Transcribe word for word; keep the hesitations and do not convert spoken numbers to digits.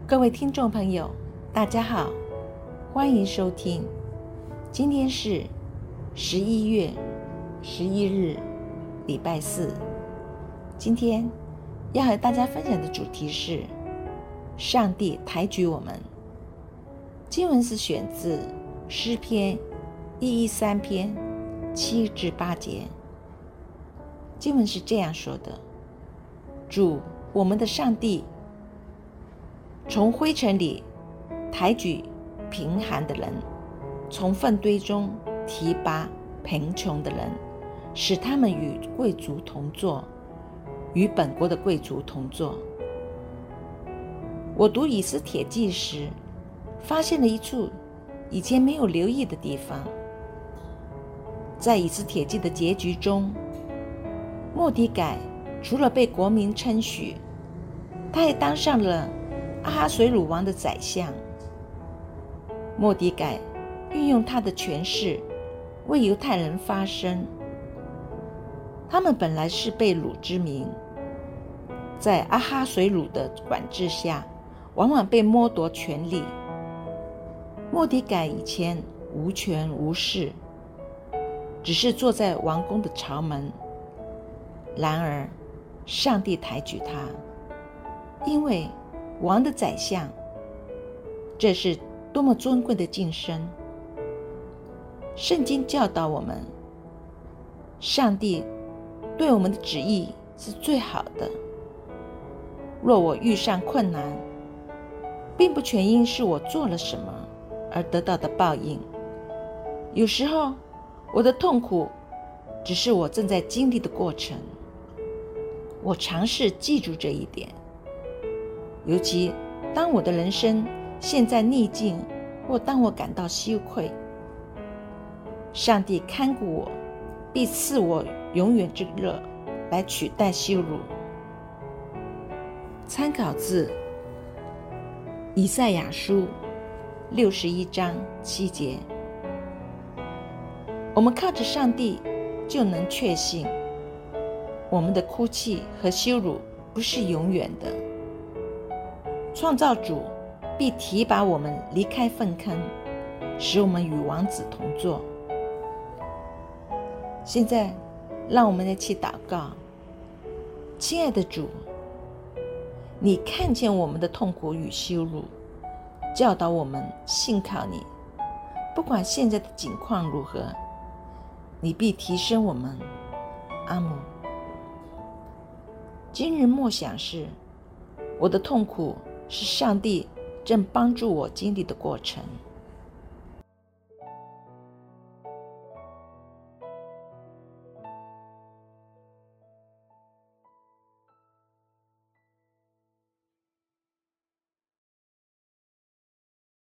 各位听众朋友，大家好，欢迎收听。今天是十一月十一日，礼拜四。今天要和大家分享的主题是上帝抬举我们。经文是选自诗篇一一三篇七至八节。经文是这样说的：主，我们的上帝，从灰尘里抬举贫寒的人，从粪堆中提拔贫穷的人，使他们与贵族同坐，与本国的贵族同坐。我读以斯帖记时，发现了一处以前没有留意的地方。在以斯帖记的结局中，末底改除了被国民称许，他还当上了阿哈随鲁王的宰相。末底改运用他的权势为犹太人发声。他们本来是被掳之民，在阿哈随鲁的管制下，往往被剥夺权力。末底改以前无权无势，只是坐在王宫的朝门。然而上帝抬举他，因为王的宰相，这是多么尊贵的晋升。圣经教导我们，上帝对我们的旨意是最好的。若我遇上困难，并不全因是我做了什么而得到的报应。有时候我的痛苦只是我正在经历的过程。我尝试记住这一点，尤其当我的人生陷在逆境，或当我感到羞愧，上帝看顾我，必赐我永远之乐，来取代羞辱。参考自以赛亚书六十一章七节。我们靠着上帝就能确信，我们的哭泣和羞辱不是永远的。创造主必提拔我们离开粪坑，使我们与王子同坐。现在让我们一起祷告。亲爱的主，你看见我们的痛苦与羞辱，教导我们信靠你。不管现在的境况如何，你必提升我们。阿们。今日默想是，我的痛苦是上帝正帮助我经历的过程。